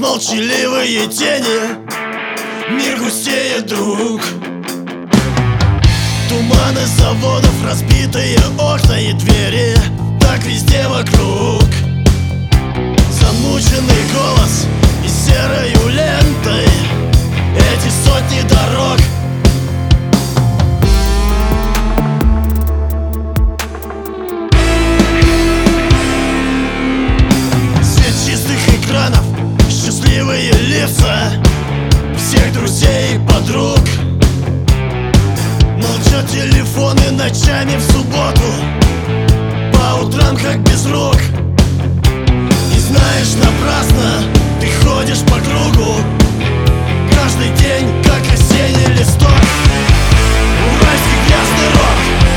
молчаливые тени, мир густеет, друг. Туманы заводов, разбитые окна и двери, так везде вокруг. Замученный голос и серою лентой эти сотни дорог. Свет чистых экранов, счастливые лица всех друзей и подруг. Молчат телефоны ночами в субботу, по утрам как без рук. И знаешь, напрасно ты ходишь по кругу, каждый день как осенний листок. Уральский грязный рок.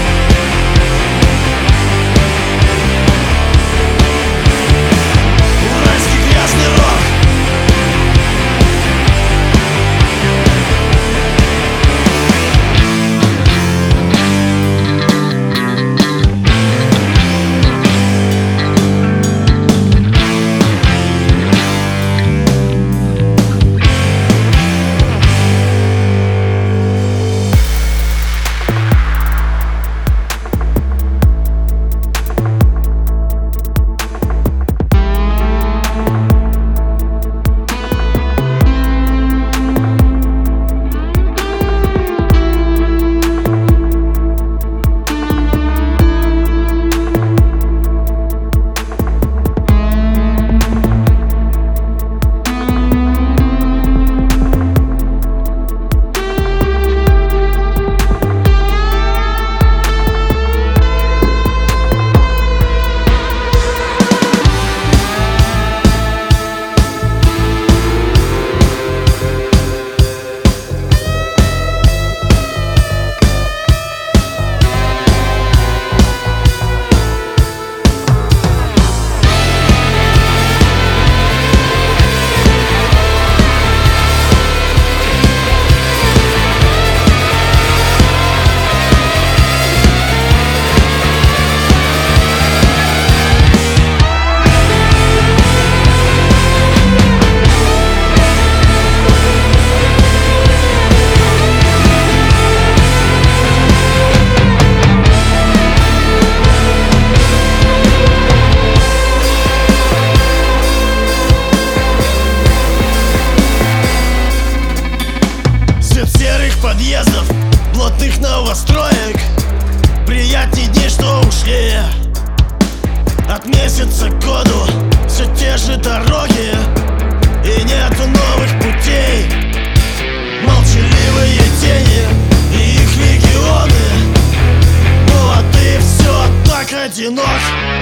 Уральский грязный рок. Подъездов, плотных новостроек, приятней дней, что ушли. От месяца к году все те же дороги, и нету новых путей. Молчаливые тени и их легионы. Ну а ты все так одинок.